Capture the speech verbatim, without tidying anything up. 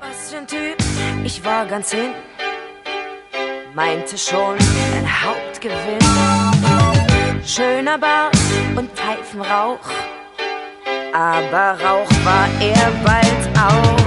Was für ein Typ, ich war ganz hin, meinte schon ein Hauptgewinn. Schöner Bart und Pfeifenrauch, aber Rauch war er bald auch.